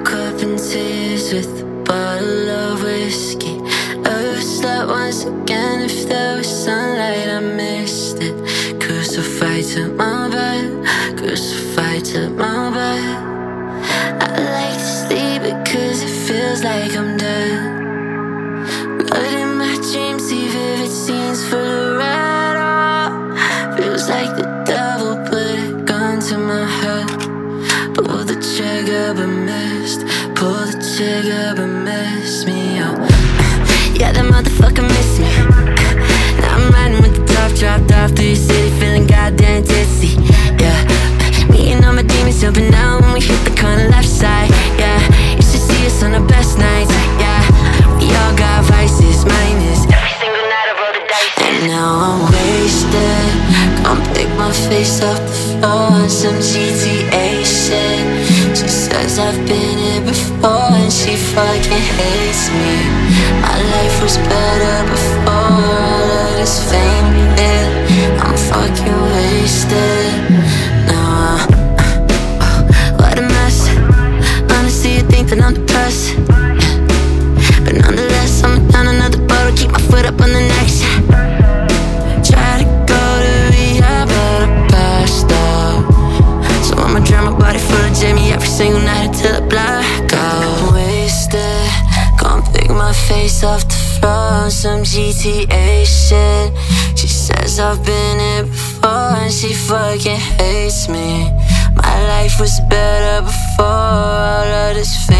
woke up in tears with a bottle of whiskey. I slept once again. If there was sunlight, I missed it. Crucified to my bed, crucified to my bed. I like to sleep because it feels like I'm dead. But in my dreams, see vivid scenes full of red. Oh, feels like the devil put a gun to my head. Pull the trigger but missed. Pull the trigger but missed me. Oh, yeah, that motherfucker missed me. Now I'm riding with the top dropped off through your city, feeling goddamn tipsy. Yeah, me and all my demons jumping out when we hit the corner left side. Yeah, you should see us on our best nights. Yeah, we all got vices, mine is every single night I roll the dice. And now I'm wasted. Come pick my face off the floor on some GTA shit. She says I've been here before and she fucking hates me. My life was better before all of this fame hit. I'm fucking wasted. Now what a mess. Honestly, you think that I'm depressed, but nonetheless, I'm down another bottle, keep my foot up on the next. Try to go to rehab, but I passed out. So I'ma drown my body full of Jamie every single night until I black out. Wasted, can't pick my face off the floor on some GTA shit. She says I've been here before and she fucking hates me. My life was better before all of this